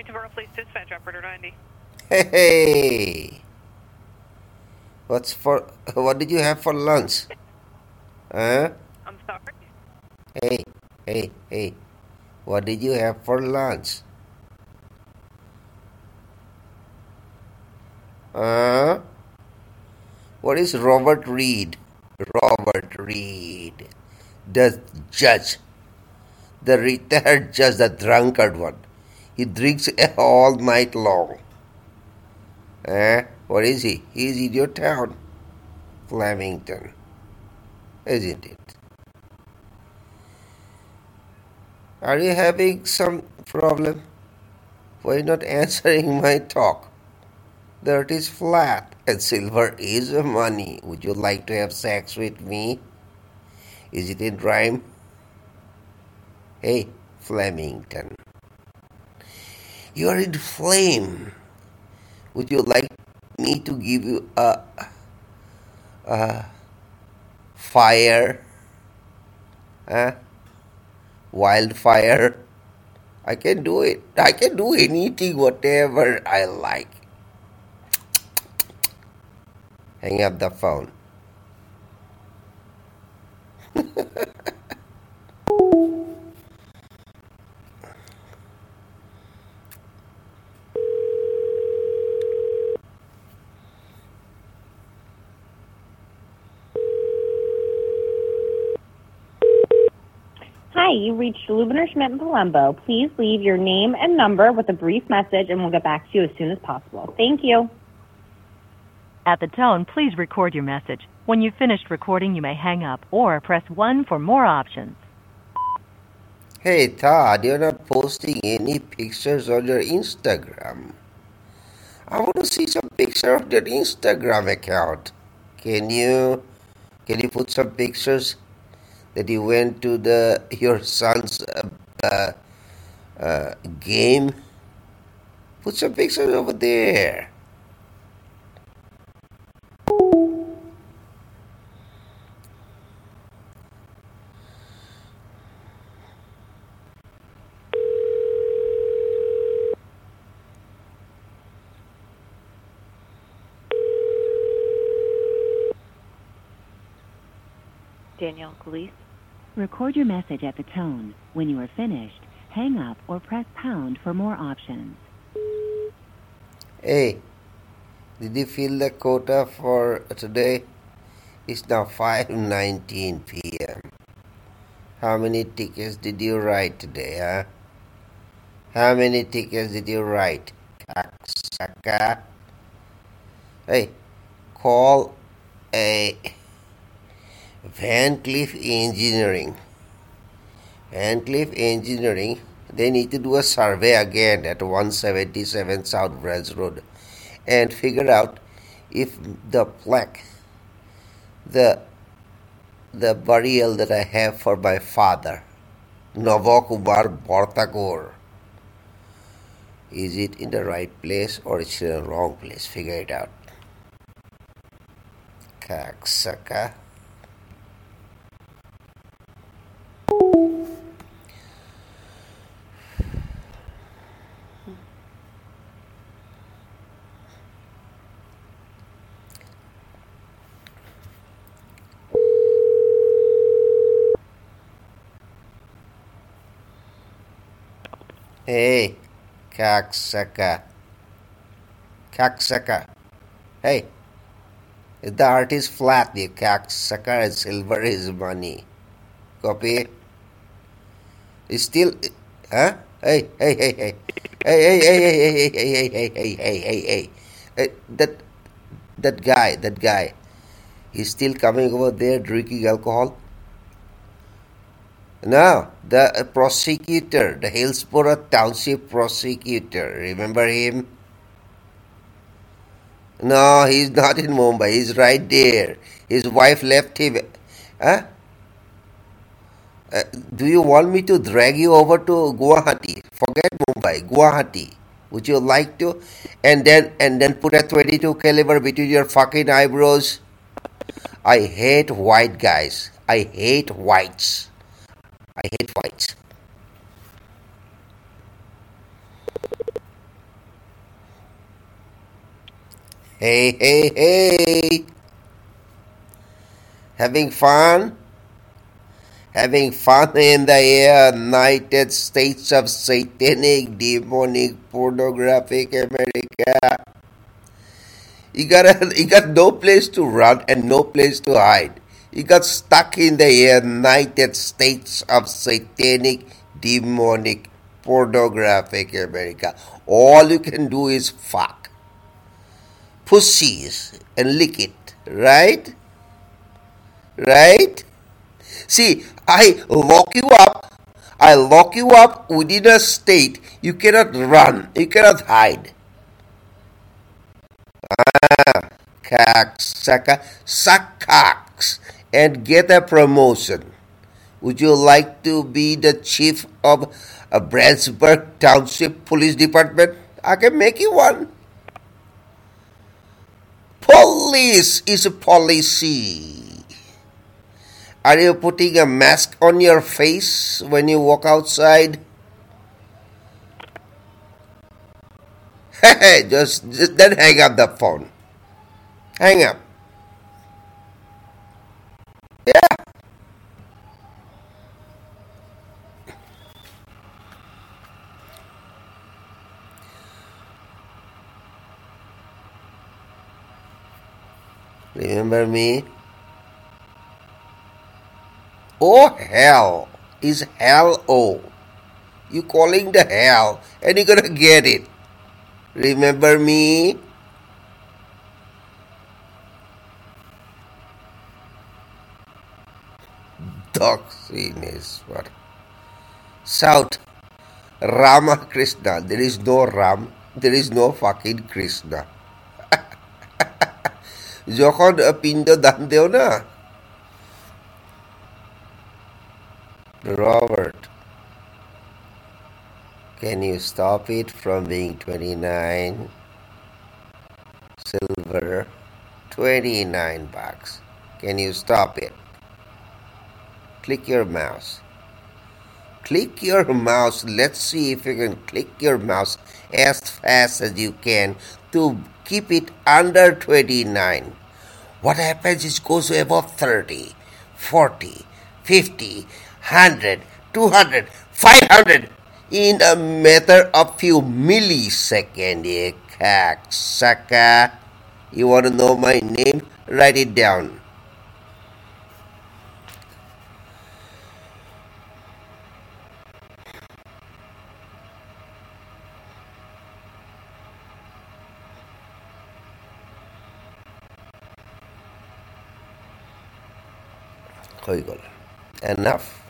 Borough Police Dispatch, Operator 90. Hey, what did you have for lunch? Huh? I'm sorry. Hey, what did you have for lunch? Huh? What is Robert Reed? Robert Reed, the judge, the retired judge, the drunkard one. He drinks all night long. What is he? He's in your town, Flemington, isn't it? Are you having some problem? Why not answering my talk? The earth is flat and silver is money. Would you like to have sex with me? Is it in rhyme? Hey, Flemington. You are in flame. Would you like me to give you a fire? Huh? Wildfire? I can do it. I can do anything, whatever I like. Hang up the phone. Hi, you reached Lubiner Schmidt in Palumbo. Please leave your name and number with a brief message, and we'll get back to you as soon as possible. Thank you. At the tone, please record your message. When you've finished recording, you may hang up or press 1 for more options. Hey Todd, you're not posting any pictures on your Instagram. I want to see some picture of your Instagram account. Can you put some pictures that you went to your son's game? Put some pictures over there. Danielle Police. Record your message at the tone. When you are finished, hang up or press pound for more options. Hey, did you fill the quota for today? It's now 5:19 p.m. How many tickets did you write today, huh? How many tickets did you write? Kaksaka. Hey, call a Van Cleef Engineering. Van Cleef Engineering, they need to do a survey again at 177 South Branch Road and figure out if the plaque, the burial that I have for my father, Navakumar Bortakor, is it in the right place or it's in the wrong place? Figure it out. Kaksaka. Hey, Kaksaka. Kaksaka. Hey, if the art is flat, the Kaksaka and silver is money. Copy? It's still, huh? Hey. That guy, he's still coming over there drinking alcohol? No, the prosecutor, the Hillsborough Township prosecutor, remember him? No, he's not in Mumbai, he's right there. His wife left him. Huh? Do you want me to drag you over to Guwahati? Forget Mumbai, Guwahati. Would you like to? And then put a 22 caliber between your fucking eyebrows. I hate white guys. I hate whites. I hate whites. Hey, hey, hey! Having fun? Having fun in the United States of satanic, demonic, pornographic America. You got no place to run and no place to hide. You got stuck in the United States of satanic, demonic, pornographic America. All you can do is fuck pussies and lick it, right? Right? See, I lock you up. I lock you up within a state. You cannot run. You cannot hide. Cocksucker, suck cocks and get a promotion. Would you like to be the chief of a Brandsburg Township Police Department? I can make you one. Police is a policy. Are you putting a mask on your face when you walk outside? just then hang up the phone. Hang up. Yeah. Remember me? Oh, hell is hell. Oh, you calling the hell and you're gonna get it. Remember me? Toxin is what? South Rama Krishna. There is no Ram. There is no fucking Krishna. যখন পিণ্ড দান দেও না, Robert, can you stop it from being 29 silver, 29 bucks? Can you stop it? Click your mouse. Click your mouse. Let's see if you can click your mouse as fast as you can to keep it under 29. What happens is goes above 30, 40, 50, 100, 200, 500 in a matter of few milliseconds. You cocksucker. You want to know my name? Write it down. Enough.